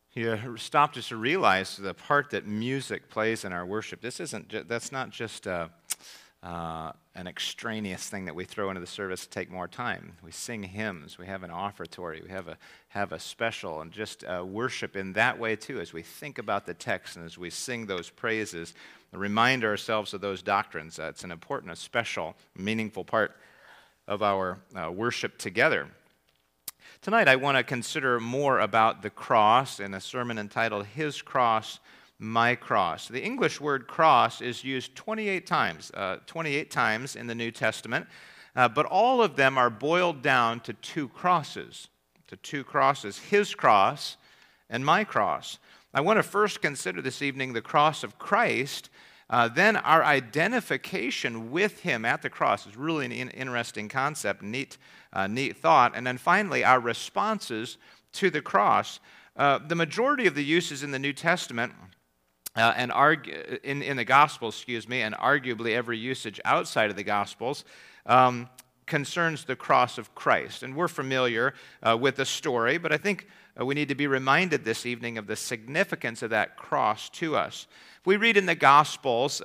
You stop just to realize the part that music plays in our worship. That's not just an extraneous thing that we throw into the service to take more time. We sing hymns, we have an offertory, we have a special, and just worship in that way too. As we think about the text and as we sing those praises, remind ourselves of those doctrines. It's an important, a special, meaningful part of our worship together. Tonight I want to consider more about the cross in a sermon entitled His Cross, My Cross. The English word cross is used 28 times in the New Testament, but all of them are boiled down to two crosses, His cross and my cross. I want to first consider this evening the cross of Christ. Then our identification with Him at the cross is really an interesting concept, neat thought. And then finally, our responses to the cross. The majority of the uses in the New Testament in the Gospels, and arguably every usage outside of the Gospels, concerns the cross of Christ. And we're familiar with the story, but I think we need to be reminded this evening of the significance of that cross to us. If we read in the Gospels,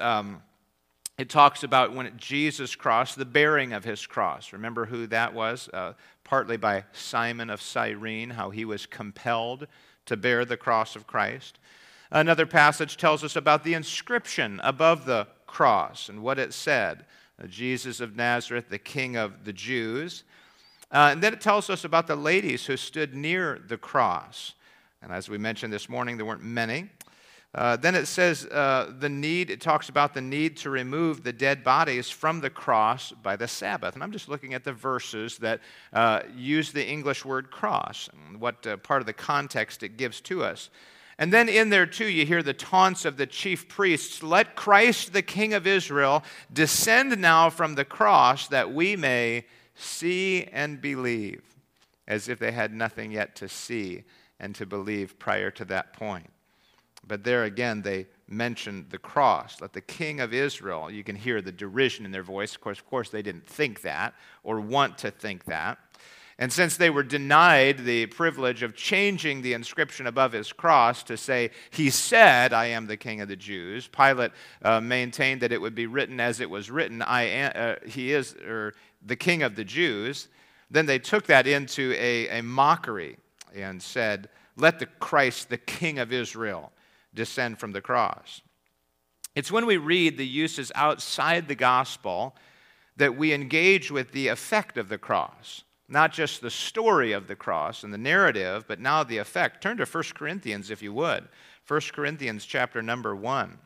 it talks about when Jesus crossed, the bearing of His cross. Remember who that was? Partly by Simon of Cyrene, how he was compelled to bear the cross of Christ. Another passage tells us about the inscription above the cross and what it said. Jesus of Nazareth, the King of the Jews. And then it tells us about the ladies who stood near the cross. And as we mentioned this morning, there weren't many. Then it says it talks about the need to remove the dead bodies from the cross by the Sabbath. And I'm just looking at the verses that use the English word cross and what part of the context it gives to us. And then in there too, you hear the taunts of the chief priests. Let Christ, the King of Israel, descend now from the cross that we may see and believe, as if they had nothing yet to see and to believe prior to that point. But there again, they mention the cross. Let the King of Israel, you can hear the derision in their voice. Of course, they didn't think that or want to think that. And since they were denied the privilege of changing the inscription above His cross to say, He said, I am the King of the Jews, Pilate maintained that it would be written as it was written, He is the King of the Jews. Then they took that into a mockery and said, let the Christ, the King of Israel, descend from the cross. It's when we read the uses outside the gospel that we engage with the effect of the cross. Not just the story of the cross and the narrative, but now the effect. Turn to 1 Corinthians, if you would. 1 Corinthians chapter number 1.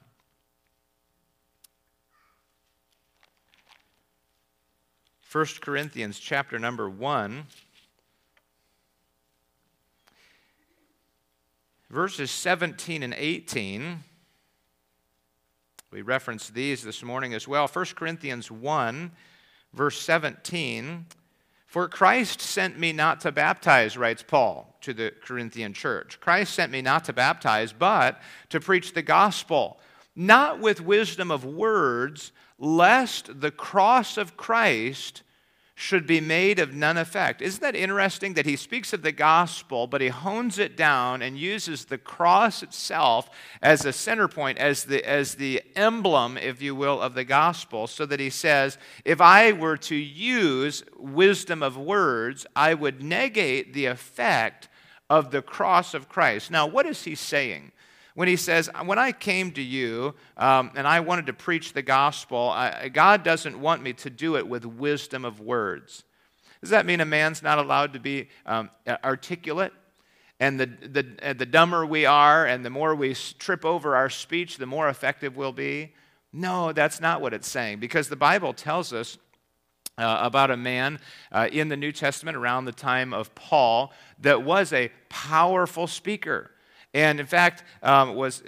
1 Corinthians chapter number 1. Verses 17 and 18. We referenced these this morning as well. 1 Corinthians 1, verse 17. For Christ sent me not to baptize, writes Paul to the Corinthian church. Christ sent me not to baptize, but to preach the gospel, not with wisdom of words, lest the cross of Christ should be made of none effect. Isn't that interesting that he speaks of the gospel, but he hones it down and uses the cross itself as a center point, as the emblem, if you will, of the gospel, so that he says, if I were to use wisdom of words, I would negate the effect of the cross of Christ. Now, what is he saying? When he says, when I came to you and I wanted to preach the gospel, God doesn't want me to do it with wisdom of words. Does that mean a man's not allowed to be articulate? And the dumber we are and the more we trip over our speech, the more effective we'll be? No, that's not what it's saying. Because the Bible tells us about a man in the New Testament around the time of Paul that was a powerful speaker. And in fact, it was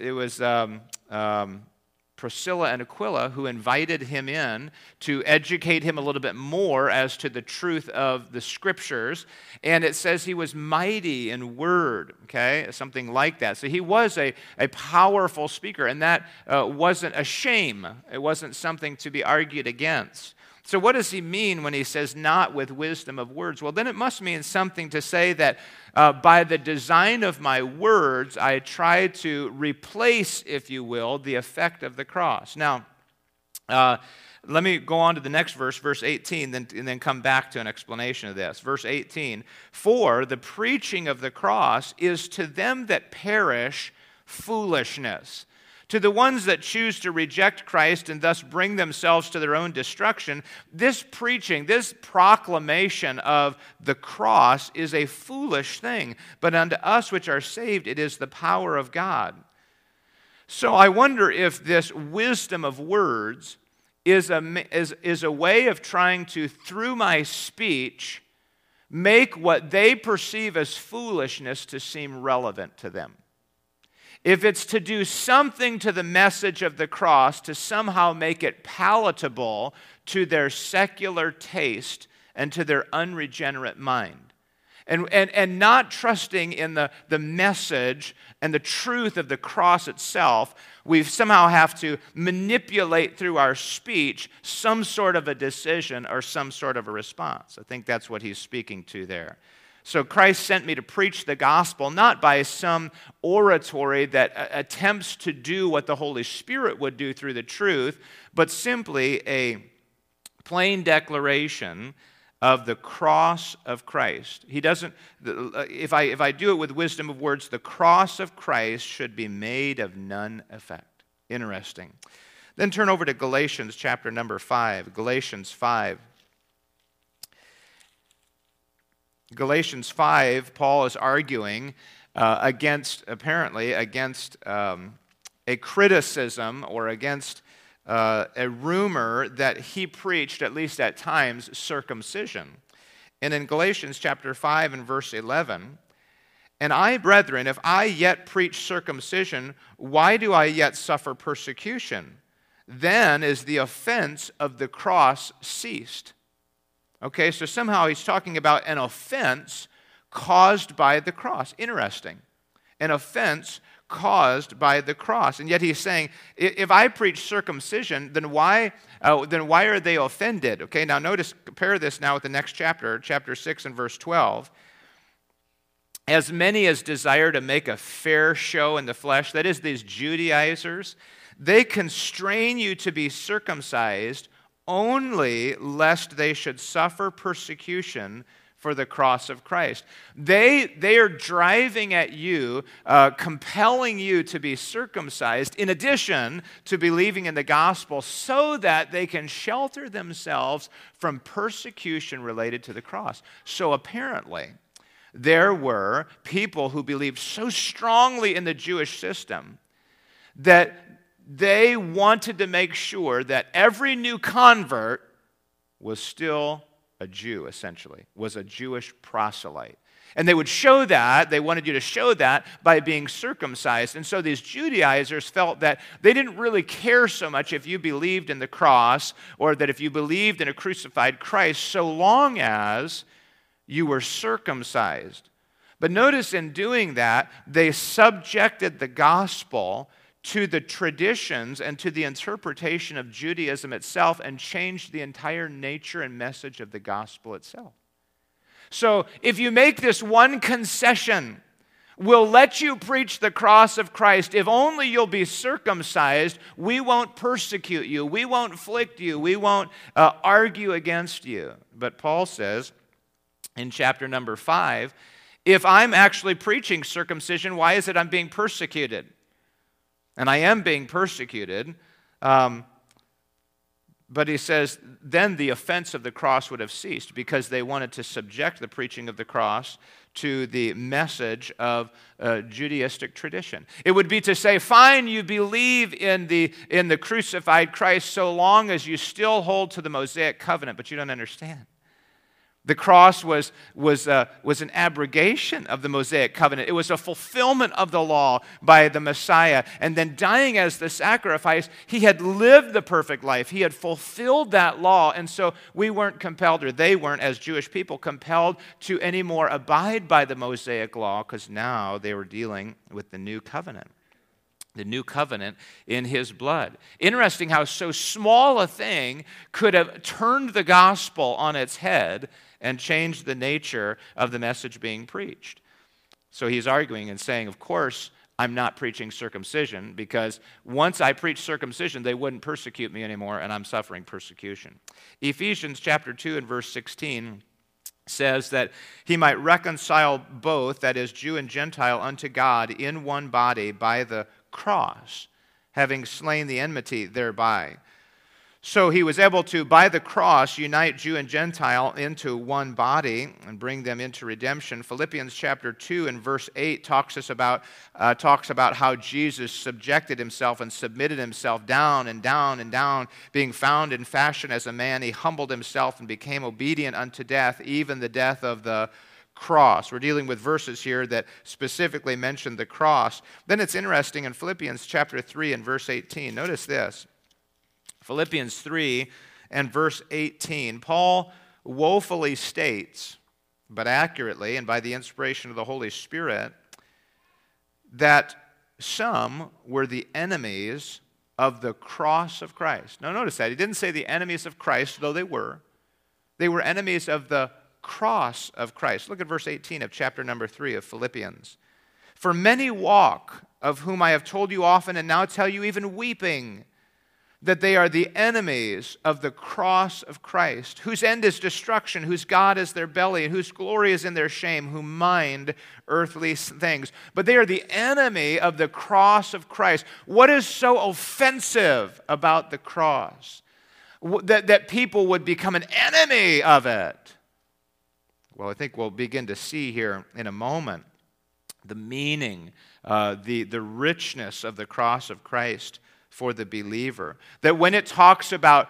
Priscilla and Aquila who invited him in to educate him a little bit more as to the truth of the Scriptures. And it says he was mighty in word, okay, something like that. So he was a powerful speaker, and that wasn't a shame. It wasn't something to be argued against. So what does he mean when he says not with wisdom of words? Well, then it must mean something to say that by the design of my words, I try to replace, if you will, the effect of the cross. Now, let me go on to the next verse, verse 18, and then come back to an explanation of this. Verse 18, for the preaching of the cross is to them that perish foolishness. To the ones that choose to reject Christ and thus bring themselves to their own destruction, this preaching, this proclamation of the cross is a foolish thing. But unto us which are saved, it is the power of God. So I wonder if this wisdom of words is a way of trying to, through my speech, make what they perceive as foolishness to seem relevant to them. If it's to do something to the message of the cross to somehow make it palatable to their secular taste and to their unregenerate mind, and not trusting in the message and the truth of the cross itself, we somehow have to manipulate through our speech some sort of a decision or some sort of a response. I think that's what he's speaking to there. So Christ sent me to preach the gospel, not by some oratory that attempts to do what the Holy Spirit would do through the truth, but simply a plain declaration of the cross of Christ. He doesn't, if I do it with wisdom of words, the cross of Christ should be made of none effect. Interesting. Then turn over to Galatians chapter number 5. Galatians 5. Galatians 5, Paul is arguing apparently against a criticism or against a rumor that he preached, at least at times, circumcision. And in Galatians chapter 5 and verse 11, and I, brethren, if I yet preach circumcision, why do I yet suffer persecution? Then is the offense of the cross ceased. Okay, so somehow he's talking about an offense caused by the cross. Interesting. An offense caused by the cross. And yet he's saying, if I preach circumcision, then why are they offended? Okay, now notice, compare this now with the next chapter, chapter 6 and verse 12. As many as desire to make a fair show in the flesh, that is, these Judaizers, they constrain you to be circumcised only lest they should suffer persecution for the cross of Christ. They are driving at you, compelling you to be circumcised in addition to believing in the gospel so that they can shelter themselves from persecution related to the cross. So apparently, there were people who believed so strongly in the Jewish system that they wanted to make sure that every new convert was still a Jew, essentially, was a Jewish proselyte. And they would show that, they wanted you to show that by being circumcised. And so these Judaizers felt that they didn't really care so much if you believed in the cross or that if you believed in a crucified Christ, so long as you were circumcised. But notice in doing that, they subjected the gospel to the traditions and to the interpretation of Judaism itself and changed the entire nature and message of the gospel itself. So if you make this one concession, we'll let you preach the cross of Christ. If only you'll be circumcised, we won't persecute you, we won't afflict you, we won't argue against you. But Paul says in chapter number 5, if I'm actually preaching circumcision, why is it I'm being persecuted? And I am being persecuted, but he says, then the offense of the cross would have ceased because they wanted to subject the preaching of the cross to the message of Judaistic tradition. It would be to say, fine, you believe in the crucified Christ so long as you still hold to the Mosaic covenant, but you don't understand. The cross was an abrogation of the Mosaic covenant. It was a fulfillment of the law by the Messiah. And then dying as the sacrifice, he had lived the perfect life. He had fulfilled that law. And so we weren't compelled, or they weren't as Jewish people, compelled to anymore abide by the Mosaic law because now they were dealing with the new covenant. the new covenant in his blood. Interesting how so small a thing could have turned the gospel on its head and changed the nature of the message being preached. So he's arguing and saying, of course, I'm not preaching circumcision, because once I preach circumcision, they wouldn't persecute me anymore, and I'm suffering persecution. Ephesians chapter 2 and verse 16 says that he might reconcile both, that is, Jew and Gentile, unto God in one body by the cross, having slain the enmity thereby. So he was able to, by the cross, unite Jew and Gentile into one body and bring them into redemption. Philippians chapter 2 and verse 8 talks about how Jesus subjected himself and submitted himself down and down and down, being found in fashion as a man. He humbled himself and became obedient unto death, even the death of the cross. We're dealing with verses here that specifically mention the cross. Then it's interesting in Philippians chapter 3 and verse 18. Notice this. Philippians 3 and verse 18. Paul woefully states, but accurately and by the inspiration of the Holy Spirit, that some were the enemies of the cross of Christ. Now notice that. He didn't say the enemies of Christ, though they were. They were enemies of the cross of Christ. Look at verse 18 of chapter number 3 of Philippians. For many walk, of whom I have told you often, and now tell you even weeping, that they are the enemies of the cross of Christ, whose end is destruction, whose God is their belly, and whose glory is in their shame, who mind earthly things. But they are the enemy of the cross of Christ. What is so offensive about the cross? That people would become an enemy of it? Well, I think we'll begin to see here in a moment the meaning, the richness of the cross of Christ for the believer. That when it talks about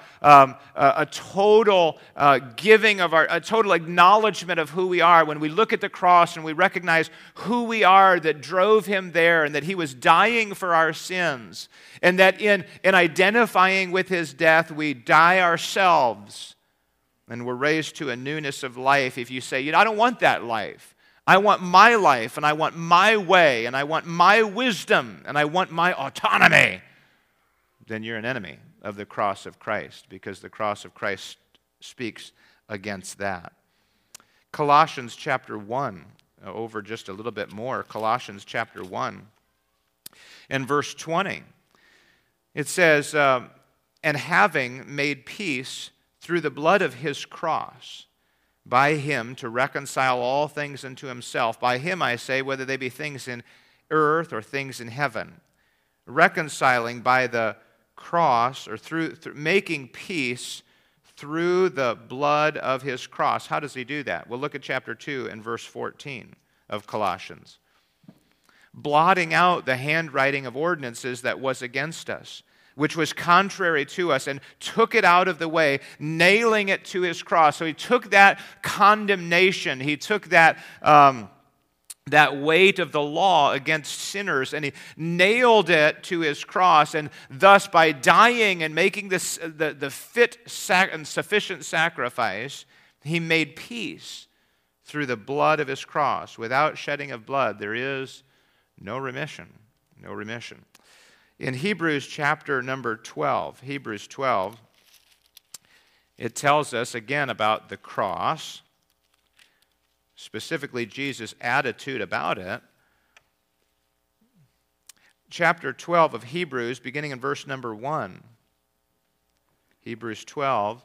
a total giving of a total acknowledgement of who we are, when we look at the cross and we recognize who we are that drove him there, and that he was dying for our sins, and that in identifying with his death, we die ourselves, and we're raised to a newness of life. If you say, I don't want that life. I want my life, and I want my way, and I want my wisdom, and I want my autonomy, then you're an enemy of the cross of Christ, because the cross of Christ speaks against that. Colossians chapter 1, over just a little bit more, Colossians chapter 1 and verse 20. It says, and having made peace through the blood of his cross, by him to reconcile all things unto himself. By him, I say, whether they be things in earth or things in heaven. Reconciling by the cross, or through making peace through the blood of his cross. How does he do that? Well, look at chapter 2 and verse 14 of Colossians. Blotting out the handwriting of ordinances that was against us, which was contrary to us, and took it out of the way, nailing it to his cross. So he took that condemnation, he took that weight of the law against sinners, and he nailed it to his cross, and thus by dying and making this the fit and sufficient sacrifice, he made peace through the blood of his cross. Without shedding of blood, there is no remission. No remission. In Hebrews chapter number 12, Hebrews 12, it tells us again about the cross, specifically Jesus' attitude about it. Chapter 12 of Hebrews, beginning in verse number 1. Hebrews 12,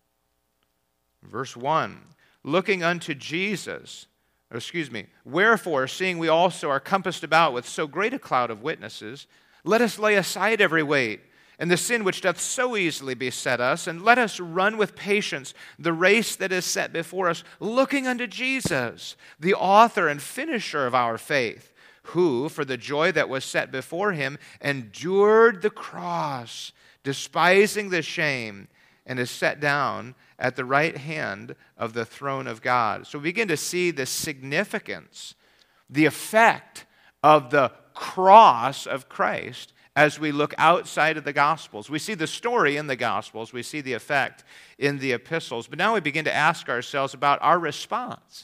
verse 1. Looking unto Jesus, wherefore, seeing we also are compassed about with so great a cloud of witnesses, let us lay aside every weight, and the sin which doth so easily beset us, and let us run with patience the race that is set before us, looking unto Jesus, the author and finisher of our faith, who, for the joy that was set before him, endured the cross, despising the shame, and is set down at the right hand of the throne of God. So we begin to see the significance, the effect of the cross of Christ as we look outside of the Gospels. We see the story in the Gospels. We see the effect in the epistles. But now we begin to ask ourselves about our response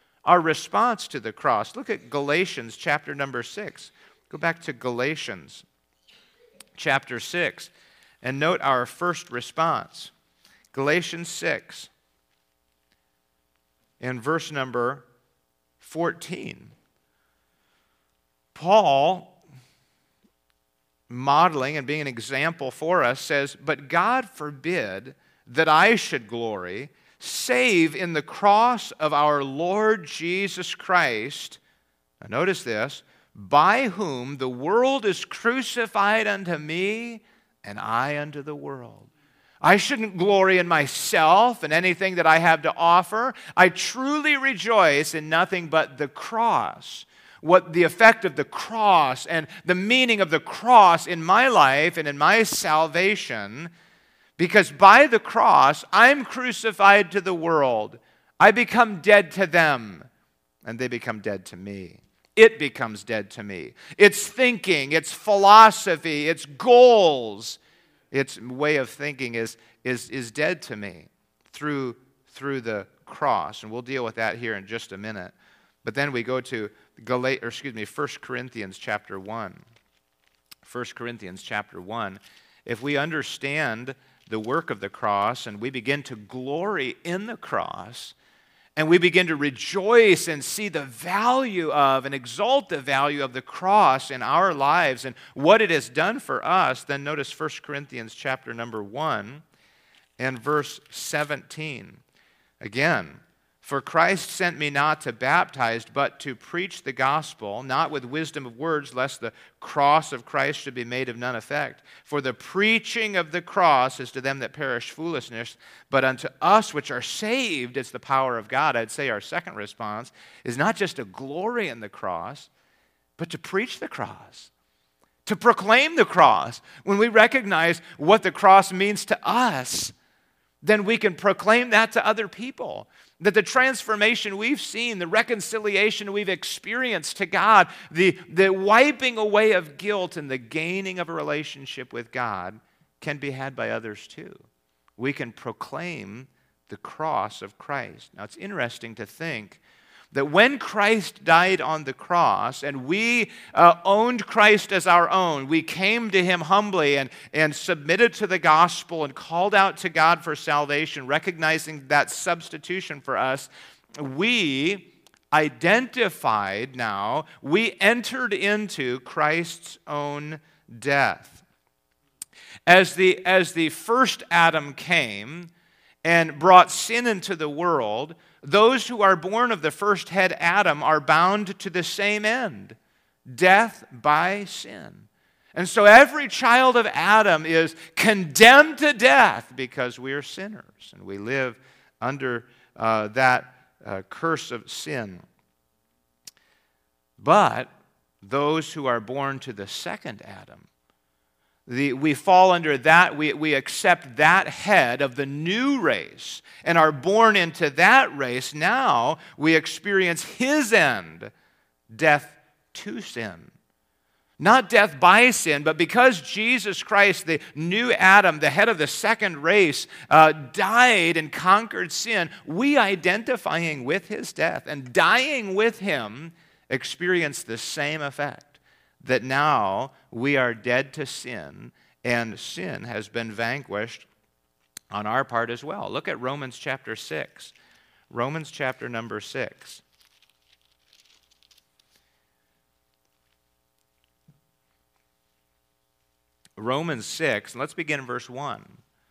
to the cross. Look at Galatians chapter number 6. Go back to Galatians chapter 6. And note our first response. Galatians 6, in verse number 14. Paul, modeling and being an example for us, says, "But God forbid that I should glory, save in the cross of our Lord Jesus Christ." Now notice this, "by whom the world is crucified unto me, and I unto the world." I shouldn't glory in myself and anything that I have to offer. I truly rejoice in nothing but the cross. What the effect of the cross and the meaning of the cross in my life and in my salvation, because by the cross, I'm crucified to the world. I become dead to them, and they become dead to me. It becomes dead to me. Its thinking, its philosophy, its goals, its way of thinking is dead to me through the cross. And we'll deal with that here in just a minute. But then we go to 1 Corinthians chapter 1. 1 Corinthians chapter 1. If we understand the work of the cross and we begin to glory in the cross, and we begin to rejoice and see the value of and exalt the value of the cross in our lives and what it has done for us, then notice 1 Corinthians chapter number 1 and verse 17. Again, "For Christ sent me not to baptize, but to preach the gospel, not with wisdom of words, lest the cross of Christ should be made of none effect. For the preaching of the cross is to them that perish foolishness, but unto us which are saved, it's the power of God." I'd say our second response is not just to glory in the cross, but to preach the cross, to proclaim the cross. When we recognize what the cross means to us, then we can proclaim that to other people. That the transformation we've seen, the reconciliation we've experienced to God, the wiping away of guilt and the gaining of a relationship with God can be had by others too. We can proclaim the cross of Christ. Now it's interesting to think that when Christ died on the cross and we owned Christ as our own, we came to Him humbly and submitted to the gospel and called out to God for salvation, recognizing that substitution for us, we identified now, we entered into Christ's own death. As the first Adam came and brought sin into the world, those who are born of the first head Adam are bound to the same end, death by sin. And so every child of Adam is condemned to death because we are sinners and we live under that curse of sin. But those who are born to the second Adam, we fall under that, we accept that head of the new race and are born into that race. Now we experience his end, death to sin. Not death by sin, but because Jesus Christ, the new Adam, the head of the second race, died and conquered sin, we identifying with his death and dying with him experience the same effect. That now we are dead to sin, and sin has been vanquished on our part as well. Look at Romans chapter 6. Romans chapter number 6. Romans 6, and let's begin in verse 1.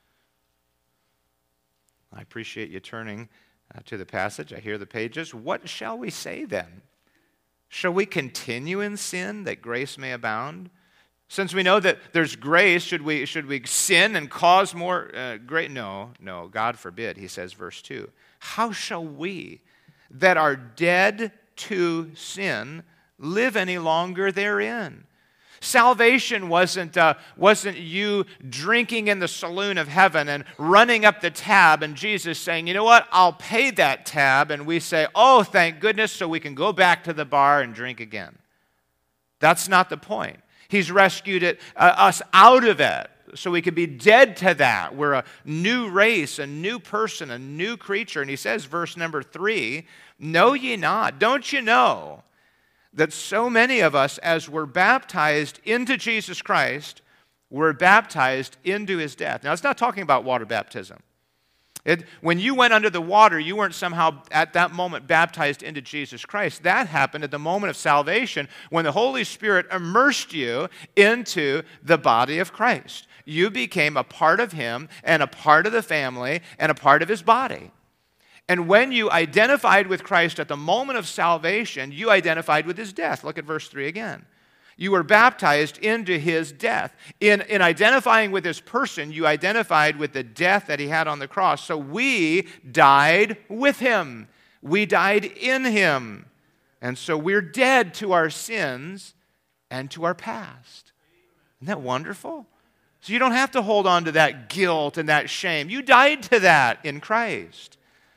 I appreciate you turning to the passage. I hear the pages. "What shall we say then? Shall we continue in sin that grace may abound? Since we know that there's grace, should we sin and cause more grace? No, God forbid," he says, verse 2. "How shall we that are dead to sin live any longer therein?" Salvation wasn't you drinking in the saloon of heaven and running up the tab and Jesus saying, "You know what, I'll pay that tab." And we say, "Oh, thank goodness," so we can go back to the bar and drink again. That's not the point. He's rescued us out of it so we could be dead to that. We're a new race, a new person, a new creature. And he says, verse number 3, "Know ye not, don't you know, that so many of us, as were baptized into Jesus Christ, were baptized into his death. Now, it's not talking about water baptism. When you went under the water, you weren't somehow at that moment baptized into Jesus Christ. That happened at the moment of salvation when the Holy Spirit immersed you into the body of Christ. You became a part of him and a part of the family and a part of his body. And when you identified with Christ at the moment of salvation, you identified with his death. Look at verse 3 again. You were baptized into his death. In identifying with his person, you identified with the death that he had on the cross. So we died with him. We died in him. And so we're dead to our sins and to our past. Isn't that wonderful? So you don't have to hold on to that guilt and that shame. You died to that in Christ.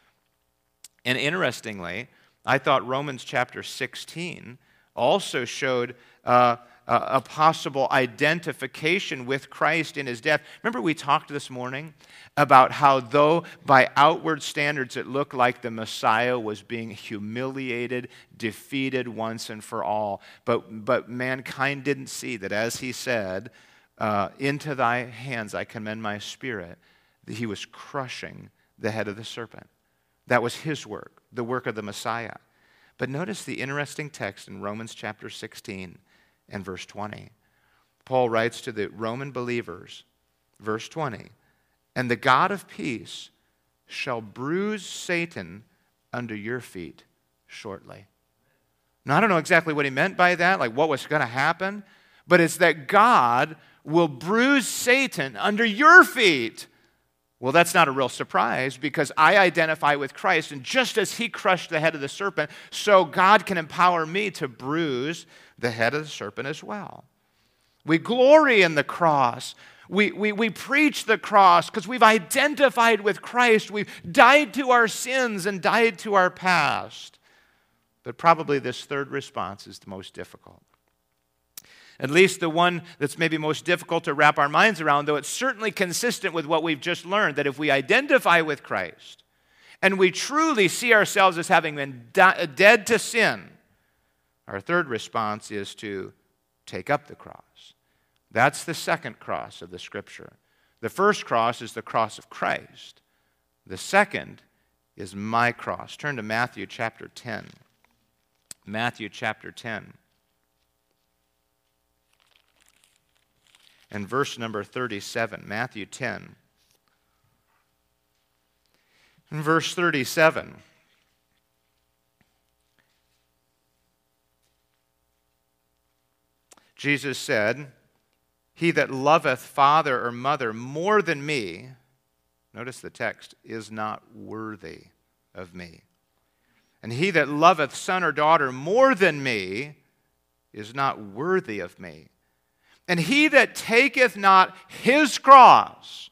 And interestingly, I thought Romans chapter 16 also showed a possible identification with Christ in his death. Remember we talked this morning about how though by outward standards it looked like the Messiah was being humiliated, defeated once and for all, but mankind didn't see that, as he said, into thy hands I commend my spirit, that he was crushing the head of the serpent. That was his work, the work of the Messiah. But notice the interesting text in Romans chapter 16 and verse 20. Paul writes to the Roman believers, verse 20, and the God of peace shall bruise Satan under your feet shortly. Now, I don't know exactly what he meant by that, like what was going to happen, but it's that God will bruise Satan under your feet. Well, that's not a real surprise because I identify with Christ, and just as he crushed the head of the serpent, so God can empower me to bruise the head of the serpent as well. We glory in the cross. We preach the cross because we've identified with Christ. We've died to our sins and died to our past. But probably this third response is the most difficult. At least the one that's maybe most difficult to wrap our minds around, though it's certainly consistent with what we've just learned, that if we identify with Christ and we truly see ourselves as having been dead to sin, our third response is to take up the cross. That's the second cross of the Scripture. The first cross is the cross of Christ. The second is my cross. Turn to Matthew chapter 10. Matthew chapter 10. And verse number 37, Matthew 10. In verse 37, Jesus said, he that loveth father or mother more than me, notice the text, is not worthy of me. And he that loveth son or daughter more than me is not worthy of me. And he that taketh not his cross,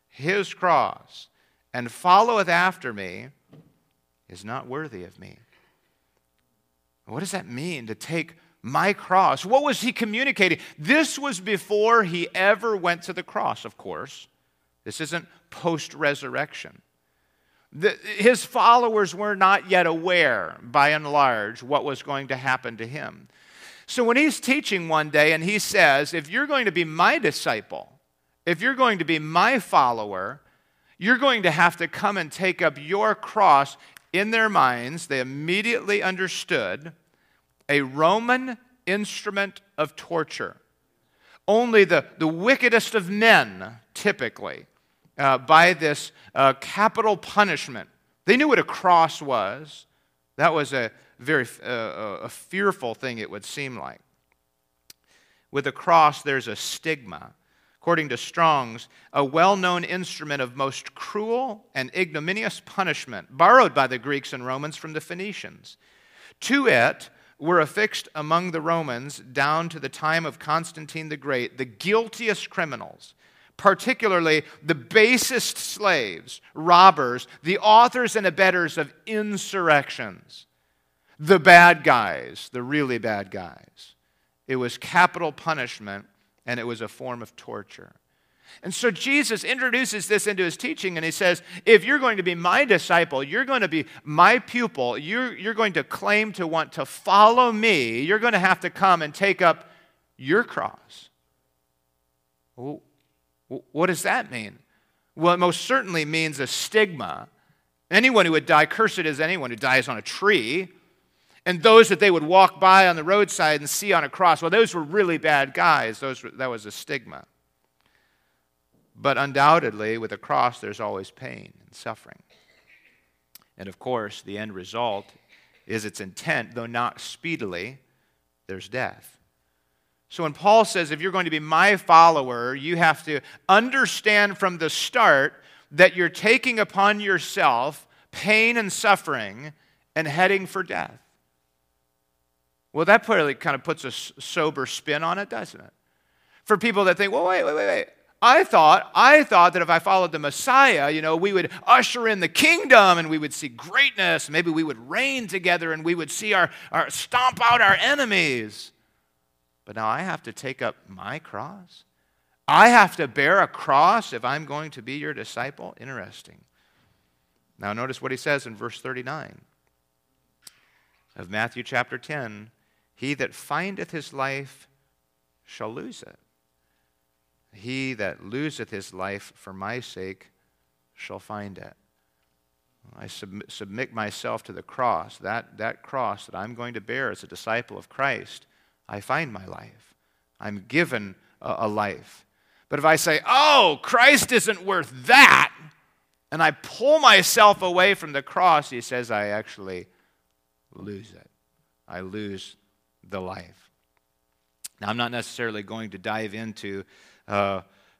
and followeth after me, is not worthy of me. What does that mean, to take my cross? What was he communicating? This was before he ever went to the cross, of course. This isn't post-resurrection. His followers were not yet aware, by and large, what was going to happen to him. So when he's teaching one day and he says, if you're going to be my disciple, if you're going to be my follower, you're going to have to come and take up your cross. In their minds, they immediately understood a Roman instrument of torture. Only the wickedest of men, typically, by this capital punishment. They knew what a cross was. That was a very a fearful thing, it would seem like. With a cross, there's a stigma. According to Strong's, a well-known instrument of most cruel and ignominious punishment, borrowed by the Greeks and Romans from the Phoenicians. To it were affixed among the Romans, down to the time of Constantine the Great, the guiltiest criminals, particularly the basest slaves, robbers, the authors and abettors of insurrections. The bad guys, the really bad guys. It was capital punishment, and it was a form of torture. And so Jesus introduces this into his teaching, and he says, if you're going to be my disciple, you're going to be my pupil, you're going to claim to want to follow me, you're going to have to come and take up your cross. Well, what does that mean? Well, it most certainly means a stigma. Anyone who would die, cursed is anyone who dies on a tree. And those that they would walk by on the roadside and see on a cross, well, those were really bad guys. That was a stigma. But undoubtedly, with a cross, there's always pain and suffering. And of course, the end result is its intent, though not speedily, there's death. So when Paul says, if you're going to be my follower, you have to understand from the start that you're taking upon yourself pain and suffering and heading for death. Well, that probably kind of puts a sober spin on it, doesn't it? For people that think, well, wait. I thought that if I followed the Messiah, we would usher in the kingdom and we would see greatness. Maybe we would reign together and we would see our stomp out our enemies. But now I have to take up my cross. I have to bear a cross if I'm going to be your disciple. Interesting. Now notice what he says in verse 39 of Matthew chapter 10. He that findeth his life shall lose it. He that loseth his life for my sake shall find it. I submit myself to the cross, that cross that I'm going to bear as a disciple of Christ. I find my life. I'm given a life. But if I say, oh, Christ isn't worth that, and I pull myself away from the cross, he says, I actually lose it. I lose the life. Now, I'm not necessarily going to dive into, I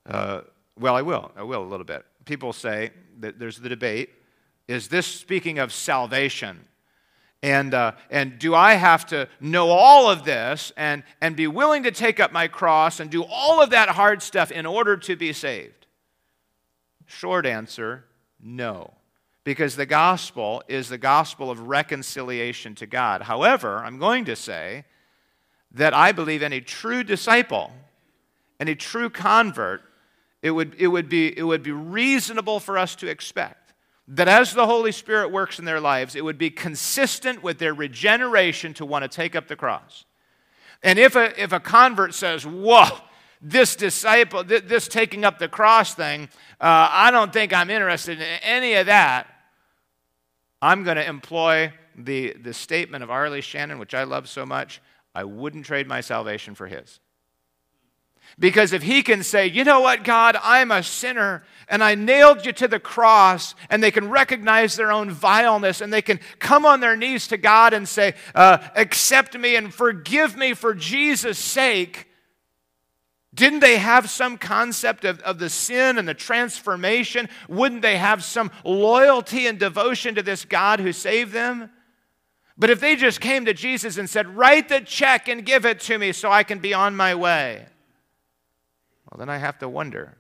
will a little bit. People say that there's the debate, is this speaking of salvation? And do I have to know all of this and be willing to take up my cross and do all of that hard stuff in order to be saved? Short answer, no. Because the gospel is the gospel of reconciliation to God. However, I'm going to say that I believe any true disciple, any true convert, it would be reasonable for us to expect that as the Holy Spirit works in their lives, it would be consistent with their regeneration to want to take up the cross. And if a convert says, whoa, this disciple, this taking up the cross thing, I don't think I'm interested in any of that, I'm going to employ the statement of Arlie Shannon, which I love so much, I wouldn't trade my salvation for his. Because if he can say, you know what, God, I'm a sinner, and I nailed you to the cross, and they can recognize their own vileness, and they can come on their knees to God and say, accept me and forgive me for Jesus' sake, didn't they have some concept of the sin and the transformation? Wouldn't they have some loyalty and devotion to this God who saved them? But if they just came to Jesus and said, write the check and give it to me so I can be on my way, well, then I have to wonder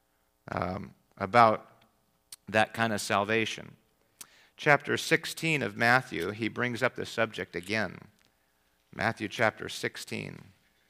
about that kind of salvation. Chapter 16 of Matthew, he brings up the subject again. Matthew chapter 16.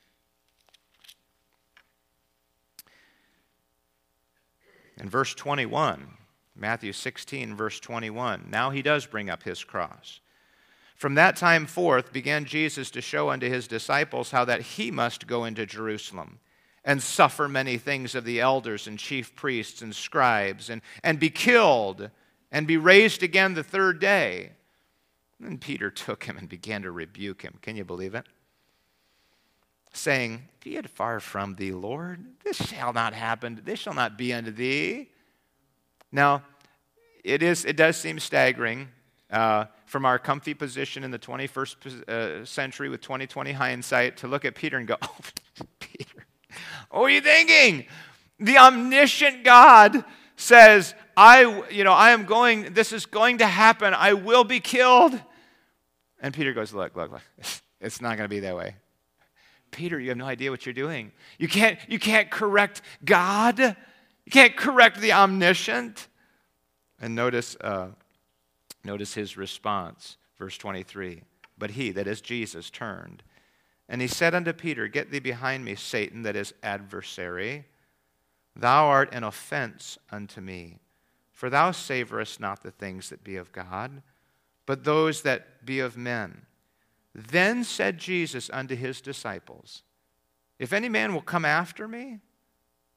In verse 21, Matthew 16, verse 21, now he does bring up his cross. From that time forth began Jesus to show unto his disciples how that he must go into Jerusalem and suffer many things of the elders and chief priests and scribes, and be killed, and be raised again the third day. And Peter took him and began to rebuke him. Can you believe it? Saying, be it far from thee, Lord. This shall not happen. This shall not be unto thee. Now, it does seem staggering from our comfy position in the 21st century with 2020 hindsight to look at Peter and go, oh, Peter, what are you thinking? The omniscient God says, this is going to happen. I will be killed. And Peter goes, look. It's not going to be that way. Peter, you have no idea what you're doing. You can't correct God. You can't correct the omniscient. And notice his response, verse 23. But he, that is Jesus, turned, and he said unto Peter, get thee behind me, Satan, that is adversary. Thou art an offense unto me, for thou savorest not the things that be of God, but those that be of men. Then said Jesus unto his disciples, if any man will come after me,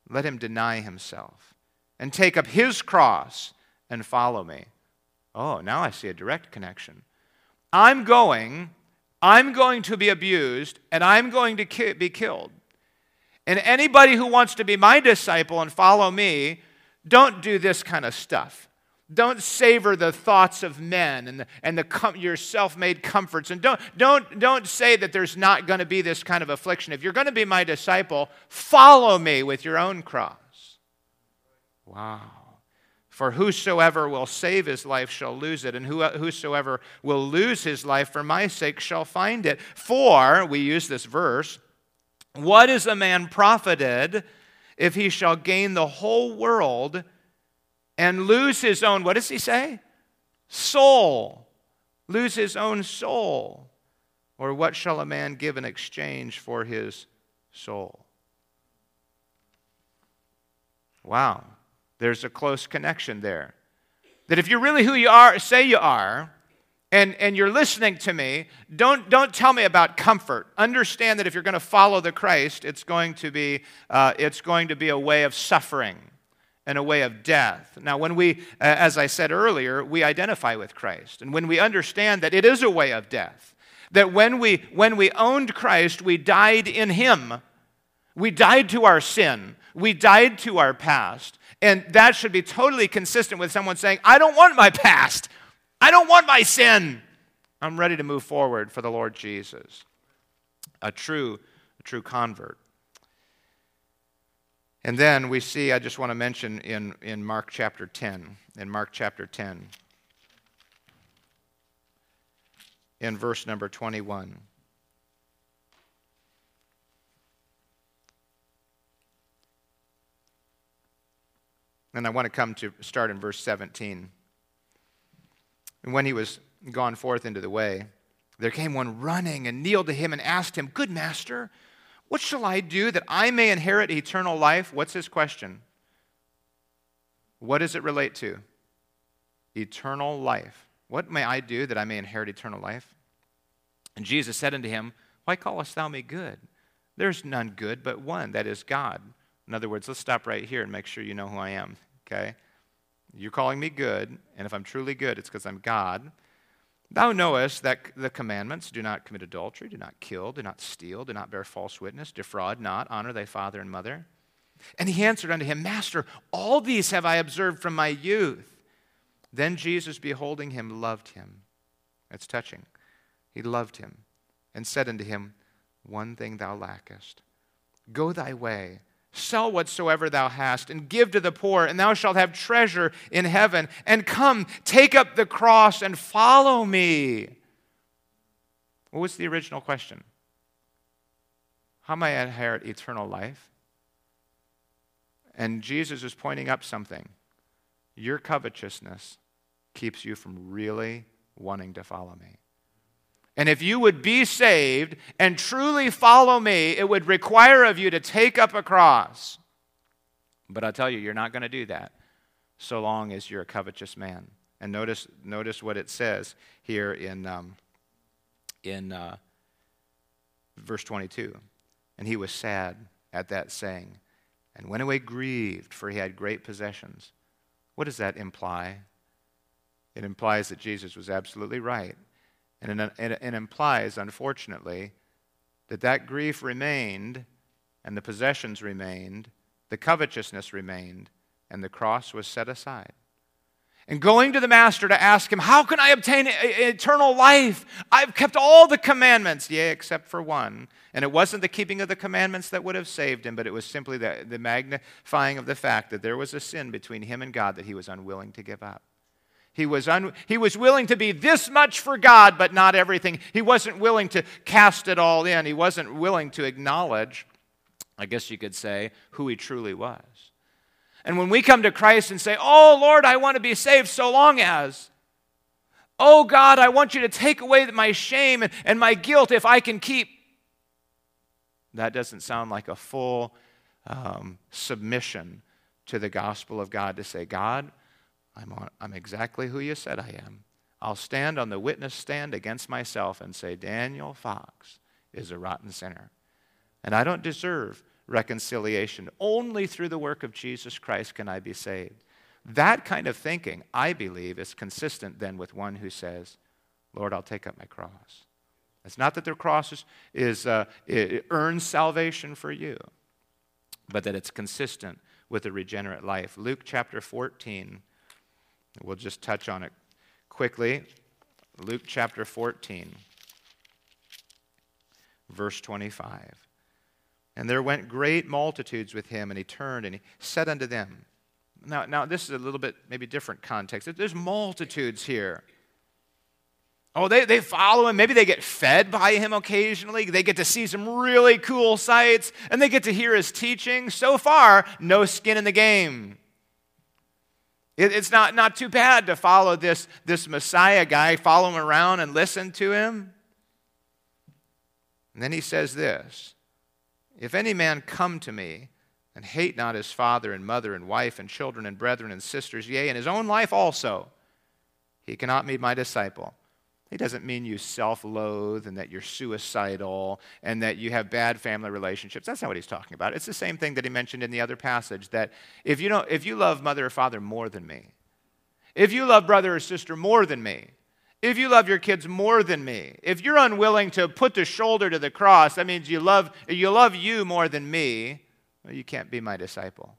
let him deny himself and take up his cross and follow me. Oh, now I see a direct connection. I'm going to be abused, and I'm going to be killed. And anybody who wants to be my disciple and follow me, don't do this kind of stuff. Don't savor the thoughts of men and your self-made comforts. And don't say that there's not going to be this kind of affliction. If you're going to be my disciple, follow me with your own cross. Wow. For whosoever will save his life shall lose it, and whosoever will lose his life for my sake shall find it. For, we use this verse, what is a man profited if he shall gain the whole world and lose his own, what does he say? Soul. Lose his own soul. Or what shall a man give in exchange for his soul? Wow. There's a close connection there. That if you're really who you are, say you are, and you're listening to me, don't tell me about comfort. Understand that if you're going to follow the Christ, it's going to be a way of suffering and a way of death. Now, when we, as I said earlier, we identify with Christ, and when we understand that it is a way of death, that when we owned Christ, we died in Him. We died to our sin. We died to our past. And that should be totally consistent with someone saying, I don't want my past. I don't want my sin. I'm ready to move forward for the Lord Jesus. A true convert. And then we see, I just want to mention in Mark chapter 10, in verse number 21. And I want to start in verse 17. And when he was gone forth into the way, there came one running and kneeled to him and asked him, Good master, what shall I do that I may inherit eternal life? What's his question? What does it relate to? Eternal life. What may I do that I may inherit eternal life? And Jesus said unto him, Why callest thou me good? There's none good but one, that is God. In other words, let's stop right here and make sure you know who I am, okay? You're calling me good, and if I'm truly good, it's because I'm God. Thou knowest that the commandments, do not commit adultery, do not kill, do not steal, do not bear false witness, defraud not, honor thy father and mother. And he answered unto him, Master, all these have I observed from my youth. Then Jesus, beholding him, loved him. That's touching. He loved him and said unto him, One thing thou lackest. Go thy way. Sell whatsoever thou hast, and give to the poor, and thou shalt have treasure in heaven. And come, take up the cross, and follow me. What was the original question? How may I inherit eternal life? And Jesus is pointing up something. Your covetousness keeps you from really wanting to follow me. And if you would be saved and truly follow me, it would require of you to take up a cross. But I'll tell you, you're not going to do that so long as you're a covetous man. And notice what it says here in verse 22. And he was sad at that saying, and went away grieved, for he had great possessions. What does that imply? It implies that Jesus was absolutely right. And it implies, unfortunately, that grief remained, and the possessions remained, the covetousness remained, and the cross was set aside. And going to the master to ask him, How can I obtain eternal life? I've kept all the commandments, yea, except for one. And it wasn't the keeping of the commandments that would have saved him, but it was simply the magnifying of the fact that there was a sin between him and God that he was unwilling to give up. He was willing to be this much for God, but not everything. He wasn't willing to cast it all in. He wasn't willing to acknowledge, I guess you could say, who he truly was. And when we come to Christ and say, Oh, Lord, I want to be saved so long as, oh, God, I want you to take away my shame and my guilt if I can keep. That doesn't sound like a full submission to the gospel of God to say, God, I'm exactly who you said I am. I'll stand on the witness stand against myself and say, Daniel Fox is a rotten sinner. And I don't deserve reconciliation. Only through the work of Jesus Christ can I be saved. That kind of thinking, I believe, is consistent then with one who says, Lord, I'll take up my cross. It's not that the cross it earns salvation for you, but that it's consistent with a regenerate life. Luke chapter 14, we'll just touch on it quickly. Luke chapter 14, verse 25. And there went great multitudes with him, and he turned and he said unto them. Now this is a little bit maybe different context. There's multitudes here. Oh, they follow him. Maybe they get fed by him occasionally. They get to see some really cool sights, and they get to hear his teaching. So far, no skin in the game. It's not too bad to follow this Messiah guy, follow him around and listen to him. And then he says this, if any man come to me and hate not his father and mother and wife and children and brethren and sisters, yea, and his own life also, he cannot be my disciple. He doesn't mean you self-loathe and that you're suicidal and that you have bad family relationships. That's not what he's talking about. It's the same thing that he mentioned in the other passage, that if you love mother or father more than me, if you love brother or sister more than me, if you love your kids more than me, if you're unwilling to put the shoulder to the cross, that means you love you more than me, well, you can't be my disciple.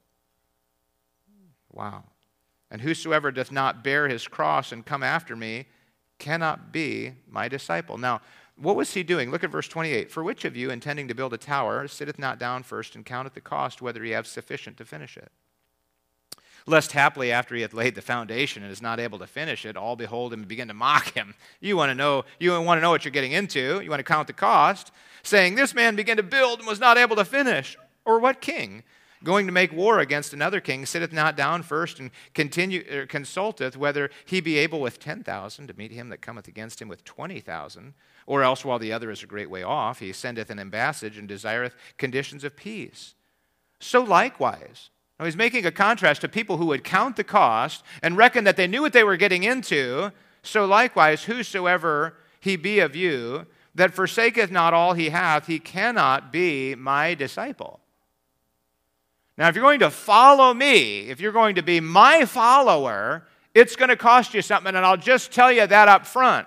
Wow. And whosoever doth not bear his cross and come after me cannot be my disciple. Now, what was he doing? Look at verse 28. For which of you, intending to build a tower, sitteth not down first and counteth the cost, whether he have sufficient to finish it? Lest haply after he hath laid the foundation and is not able to finish it, all behold him and begin to mock him. You want to know what you're getting into. You want to count the cost, saying, this man began to build and was not able to finish. Or what king, going to make war against another king, sitteth not down first and consulteth whether he be able with 10,000 to meet him that cometh against him with 20,000? Or else, while the other is a great way off, he sendeth an embassage and desireth conditions of peace. So likewise, now he's making a contrast to people who would count the cost and reckon that they knew what they were getting into. So likewise, whosoever he be of you that forsaketh not all he hath, he cannot be my disciple. Now, if you're going to follow me, if you're going to be my follower, it's going to cost you something, and I'll just tell you that up front.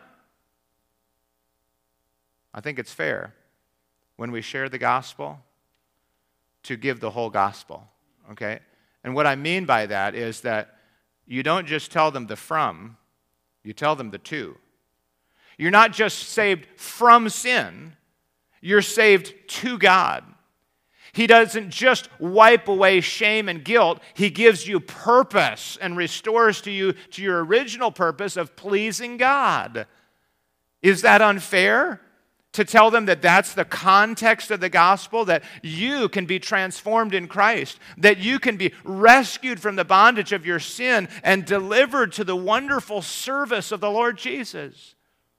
I think it's fair when we share the gospel to give the whole gospel. Okay? And what I mean by that is that you don't just tell them the from, you tell them the to. You're not just saved from sin, you're saved to God. He doesn't just wipe away shame and guilt, he gives you purpose and restores to you to your original purpose of pleasing God. Is that unfair? To tell them that that's the context of the gospel, that you can be transformed in Christ, that you can be rescued from the bondage of your sin and delivered to the wonderful service of the Lord Jesus.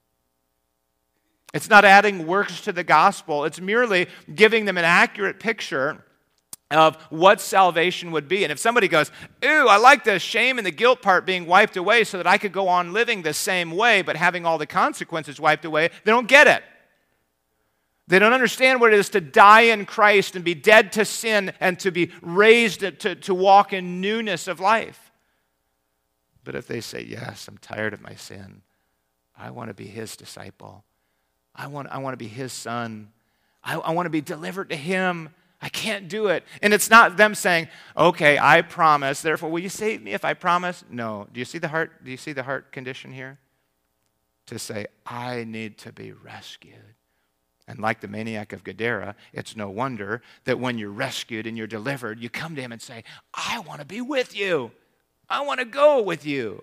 It's not adding works to the gospel. It's merely giving them an accurate picture of what salvation would be. And if somebody goes, ooh, I like the shame and the guilt part being wiped away so that I could go on living the same way but having all the consequences wiped away, they don't get it. They don't understand what it is to die in Christ and be dead to sin and to be raised to walk in newness of life. But if they say, yes, I'm tired of my sin. I want to be his disciple. I want to be his son. I want to be delivered to him. I can't do it. And it's not them saying, okay, I promise, therefore will you save me if I promise? No. Do you see the heart? Do you see the heart condition here? To say, I need to be rescued. And like the maniac of Gadara, it's no wonder that when you're rescued and you're delivered, you come to him and say, I want to be with you. I want to go with you.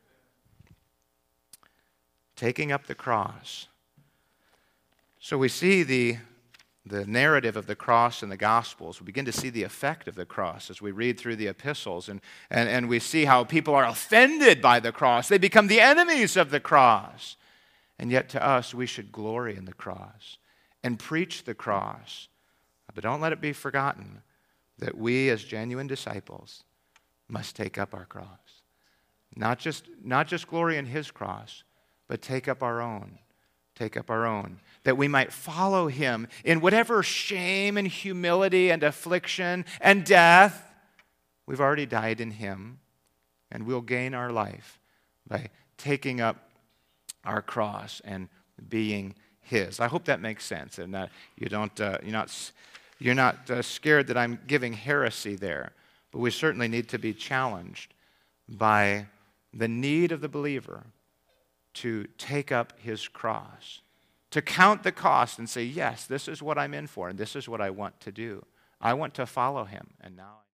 Taking up the cross. So we see the narrative of the cross in the Gospels. We begin to see the effect of the cross as we read through the epistles. And we see how people are offended by the cross. They become the enemies of the cross. And yet to us, we should glory in the cross and preach the cross. But don't let it be forgotten that we as genuine disciples must take up our cross. Not just glory in his cross, but take up our own. take up our own, that we might follow him in whatever shame and humility and affliction and death. We've already died in him, and we'll gain our life by taking up our cross and being his. I hope that makes sense, and that you're not scared that I'm giving heresy there. But we certainly need to be challenged by the need of the believer to take up his cross, to count the cost and say, yes, this is what I'm in for, and this is what I want to do. I want to follow him, and now